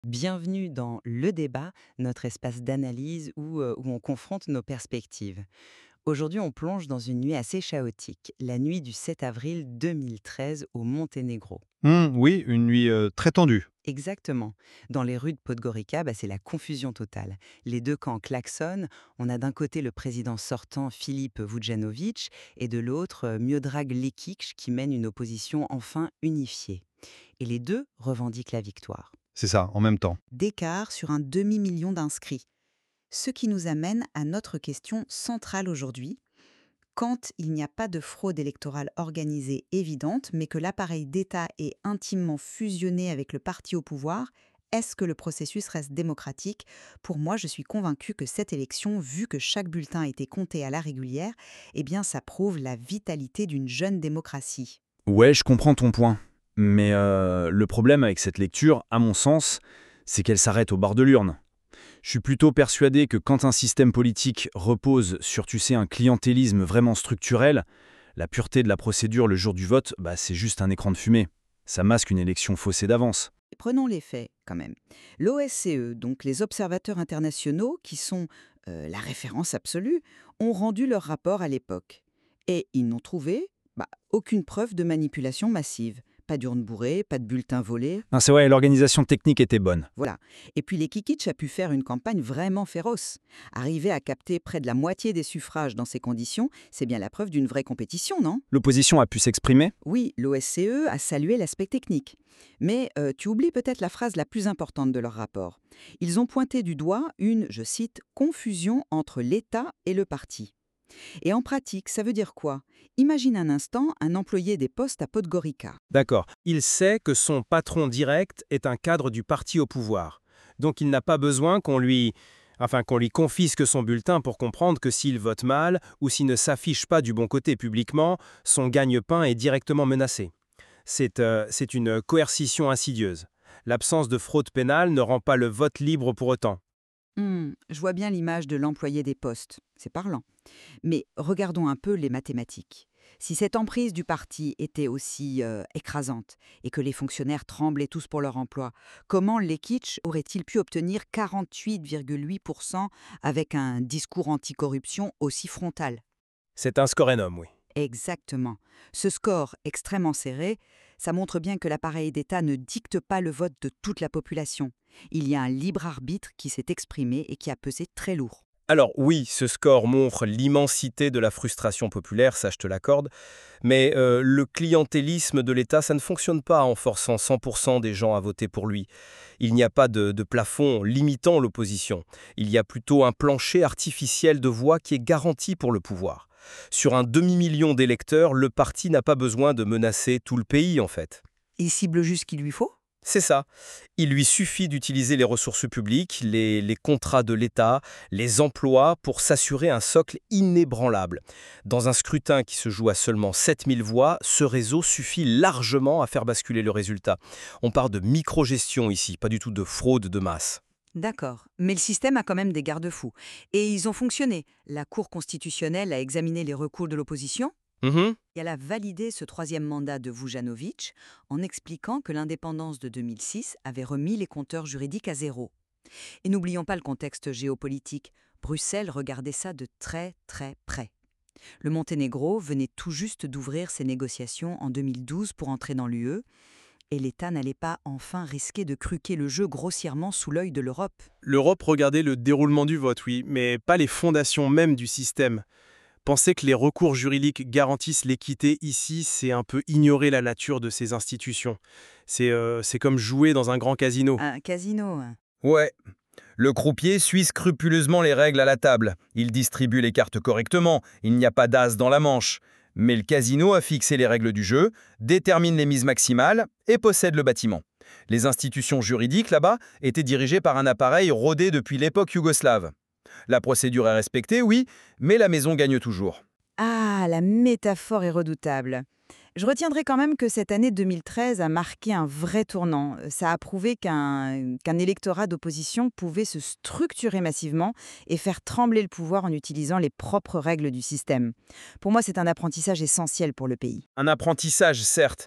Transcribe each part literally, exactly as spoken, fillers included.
Bienvenue dans Le Débat, notre espace d'analyse où, euh, où on confronte nos perspectives. Aujourd'hui, on plonge dans une nuit assez chaotique, la nuit du sept avril deux mille treize au Monténégro. Mmh, oui, une nuit euh, très tendue. Exactement. Dans les rues de Podgorica, bah, c'est la confusion totale. Les deux camps klaxonnent. On a d'un côté le président sortant Filip Vujanovic et de l'autre euh, Miodrag Lekic qui mène une opposition enfin unifiée. Et les deux revendiquent la victoire. C'est ça, en même temps. D'écart sur un demi-million d'inscrits. Ce qui nous amène à notre question centrale aujourd'hui. Quand il n'y a pas de fraude électorale organisée évidente, mais que l'appareil d'État est intimement fusionné avec le parti au pouvoir, est-ce que le processus reste démocratique? Pour moi, je suis convaincue que cette élection, vu que chaque bulletin a été compté à la régulière, eh bien, ça prouve la vitalité d'une jeune démocratie. Ouais, je comprends ton point. Mais euh, le problème avec cette lecture, à mon sens, c'est qu'elle s'arrête au bord de l'urne. Je suis plutôt persuadé que quand un système politique repose sur, tu sais, un clientélisme vraiment structurel, la pureté de la procédure le jour du vote, bah, c'est juste un écran de fumée. Ça masque une élection faussée d'avance. Prenons les faits quand même. L'O S C E, donc les observateurs internationaux, qui sont euh, la référence absolue, ont rendu leur rapport à l'époque. Et ils n'ont trouvé bah, aucune preuve de manipulation massive. Pas d'urne bourrée, pas de bulletin volé, Non, c'est vrai, l'organisation technique était bonne. voilà. Et puis les Kikitch a pu faire une campagne vraiment féroce. Arriver à capter près de la moitié des suffrages dans ces conditions, c'est bien la preuve d'une vraie compétition, non? L'opposition a pu s'exprimer. Oui, l'O S C E a salué l'aspect technique. Mais euh, tu oublies peut-être la phrase la plus importante de leur rapport. Ils ont pointé du doigt une, je cite, confusion entre l'État et le parti. Et en pratique, ça veut dire quoi? Imagine un instant un employé des postes à Podgorica. D'accord. Il sait que son patron direct est un cadre du parti au pouvoir. Donc il n'a pas besoin qu'on lui, enfin, qu'on lui confisque son bulletin pour comprendre que s'il vote mal ou s'il ne s'affiche pas du bon côté publiquement, son gagne-pain est directement menacé. C'est euh, c'est une coercition insidieuse. L'absence de fraude pénale ne rend pas le vote libre pour autant. Hmm, je vois bien l'image de l'employé des postes. C'est parlant. Mais regardons un peu les mathématiques. Si cette emprise du parti était aussi euh, écrasante et que les fonctionnaires tremblaient tous pour leur emploi, comment Lekic aurait-il pu obtenir quarante-huit virgule huit pour cent avec un discours anticorruption aussi frontal? C'est un score énorme, oui. Exactement. Ce score extrêmement serré, ça montre bien que l'appareil d'État ne dicte pas le vote de toute la population. Il y a un libre arbitre qui s'est exprimé et qui a pesé très lourd. Alors oui, ce score montre l'immensité de la frustration populaire, ça je te l'accorde, mais euh, le clientélisme de l'État, ça ne fonctionne pas en forçant cent pour cent des gens à voter pour lui. Il n'y a pas de, de plafond limitant l'opposition. Il y a plutôt un plancher artificiel de voix qui est garanti pour le pouvoir. Sur un demi-million d'électeurs, le parti n'a pas besoin de menacer tout le pays en fait. Il cible juste ce qu'il lui faut? C'est ça. Il lui suffit d'utiliser les ressources publiques, les, les contrats de l'État, les emplois pour s'assurer un socle inébranlable. Dans un scrutin qui se joue à seulement sept mille voix, ce réseau suffit largement à faire basculer le résultat. On parle de micro-gestion ici, pas du tout de fraude de masse. D'accord, mais le système a quand même des garde-fous. Et ils ont fonctionné. La Cour constitutionnelle a examiné les recours de l'opposition Mhm. et elle a validé ce troisième mandat de Vujanovic en expliquant que l'indépendance de deux mille six avait remis les compteurs juridiques à zéro. Et n'oublions pas le contexte géopolitique. Bruxelles regardait ça de très très près. Le Monténégro venait tout juste d'ouvrir ses négociations en deux mille douze pour entrer dans l'U E, et l'État n'allait pas enfin risquer de truquer le jeu grossièrement sous l'œil de l'Europe. L'Europe regardait le déroulement du vote, oui, mais pas les fondations même du système. Penser que les recours juridiques garantissent l'équité ici, c'est un peu ignorer la nature de ces institutions. C'est euh, c'est comme jouer dans un grand casino. Un casino, hein. Ouais. Le croupier suit scrupuleusement les règles à la table. Il distribue les cartes correctement, il n'y a pas d'as dans la manche. Mais le casino a fixé les règles du jeu, détermine les mises maximales et possède le bâtiment. Les institutions juridiques là-bas étaient dirigées par un appareil rodé depuis l'époque yougoslave. La procédure est respectée, oui, mais la maison gagne toujours. Ah, la métaphore est redoutable. Je retiendrai quand même que cette année deux mille treize a marqué un vrai tournant. Ça a prouvé qu'un qu'un électorat d'opposition pouvait se structurer massivement et faire trembler le pouvoir en utilisant les propres règles du système. Pour moi, c'est un apprentissage essentiel pour le pays. Un apprentissage, certes,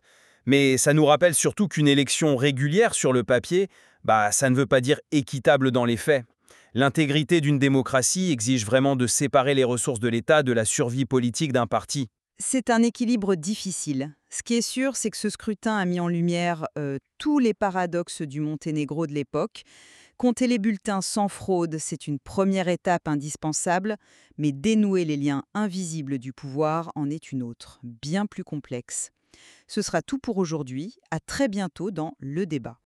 Mais ça nous rappelle surtout qu'une élection régulière sur le papier, bah, ça ne veut pas dire équitable dans les faits. L'intégrité d'une démocratie exige vraiment de séparer les ressources de l'État de la survie politique d'un parti. C'est un équilibre difficile. Ce qui est sûr, c'est que ce scrutin a mis en lumière euh, tous les paradoxes du Monténégro de l'époque. Compter les bulletins sans fraude, c'est une première étape indispensable, mais dénouer les liens invisibles du pouvoir en est une autre, bien plus complexe. Ce sera tout pour aujourd'hui. À très bientôt dans Le Débat.